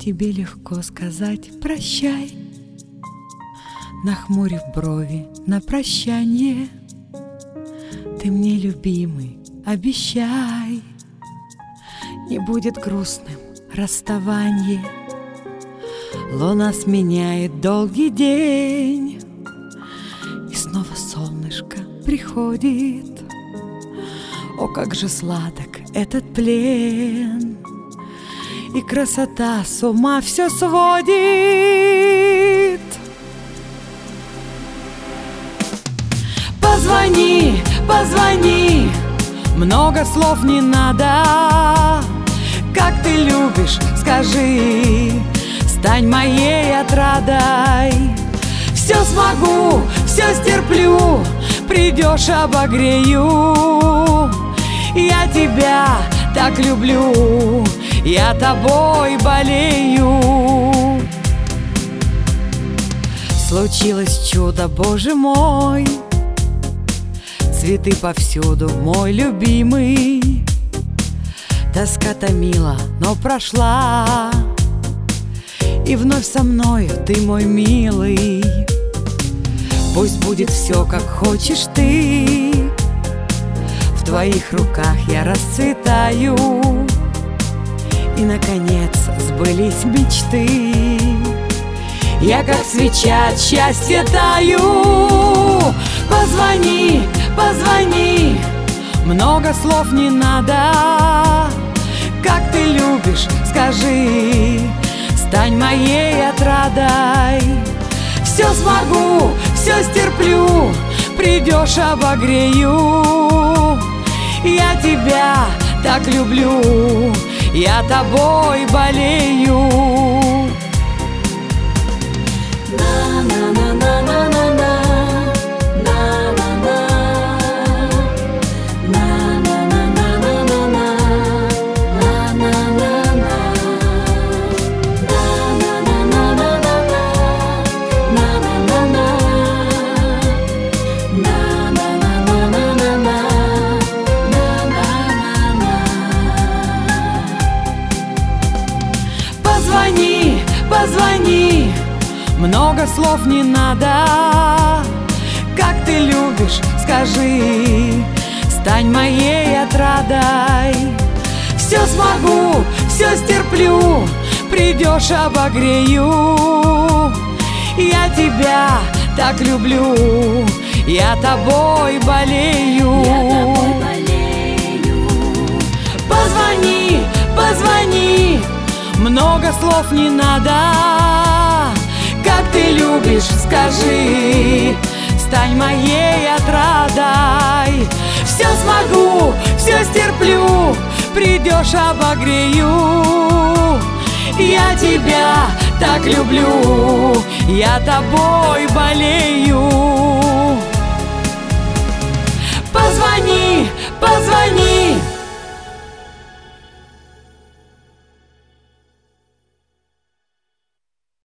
тебе легко сказать прощай, нахмурив брови на прощание. Ты мне, любимый, обещай, не будет грустным расставание. Луна сменяет долгий день, и снова солнышко приходит. О, как же сладок этот плен, и красота с ума все сводит. Позвони, позвони, много слов не надо. Как ты любишь, скажи, стань моей отрадой. Все смогу, все стерплю, придешь, обогрею. Я тебя так люблю, я тобой болею. Случилось чудо, Боже мой, цветы повсюду, мой любимый. Тоска томила, но прошла, и вновь со мною ты, мой милый. Пусть будет все, как хочешь ты, в твоих руках я расцветаю. И, наконец, сбылись мечты, я, как свеча, от счастья таю. Позвони, позвони, много слов не надо. Как ты любишь, скажи, стань моей отрадой. Все смогу, все стерплю, придешь, обогрею. Я тебя так люблю, я тобой болею. Позвони, позвони, много слов не надо. Как ты любишь, скажи, стань моей отрадой. Все смогу, все стерплю, придешь, обогрею. Я тебя так люблю, я тобой болею. Позвони, позвони, много слов не надо. Как ты любишь, скажи, стань моей отрадой. Все смогу, все стерплю, придешь, обогрею. Я тебя так люблю, я тобой болею. Позвони, позвони,